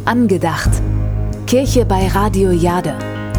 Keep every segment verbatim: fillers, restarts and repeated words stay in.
Angedacht. Kirche bei Radio Jade.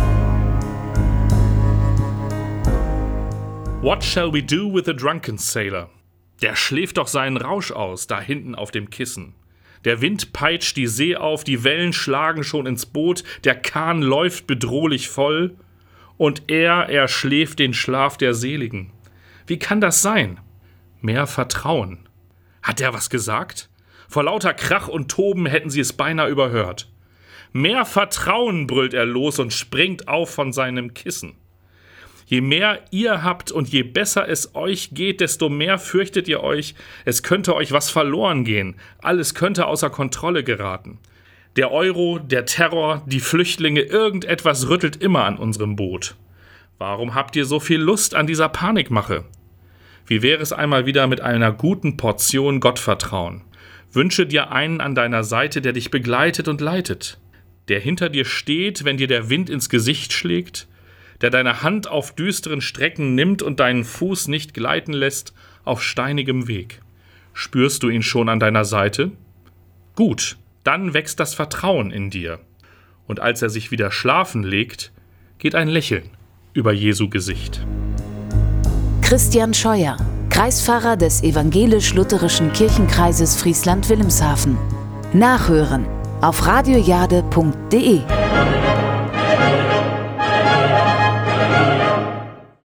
What shall we do with a drunken sailor? Der schläft doch seinen Rausch aus, da hinten auf dem Kissen. Der Wind peitscht die See auf, die Wellen schlagen schon ins Boot, der Kahn läuft bedrohlich voll, und er, er schläft den Schlaf der Seligen. Wie kann das sein? Mehr Vertrauen. Hat er was gesagt? Vor lauter Krach und Toben hätten sie es beinahe überhört. Mehr Vertrauen, brüllt er los und springt auf von seinem Kissen. Je mehr ihr habt und je besser es euch geht, desto mehr fürchtet ihr euch, es könnte euch was verloren gehen, alles könnte außer Kontrolle geraten. Der Euro, der Terror, die Flüchtlinge, irgendetwas rüttelt immer an unserem Boot. Warum habt ihr so viel Lust an dieser Panikmache? Wie wäre es einmal wieder mit einer guten Portion Gottvertrauen? Wünsche dir einen an deiner Seite, der dich begleitet und leitet, der hinter dir steht, wenn dir der Wind ins Gesicht schlägt, der deine Hand auf düsteren Strecken nimmt und deinen Fuß nicht gleiten lässt auf steinigem Weg. Spürst du ihn schon an deiner Seite? Gut, dann wächst das Vertrauen in dir. Und als er sich wieder schlafen legt, geht ein Lächeln über Jesu Gesicht. Christian Scheuer, Kreispfarrer des evangelisch-lutherischen Kirchenkreises Friesland-Wilhelmshaven. Nachhören auf radiojade punkt de.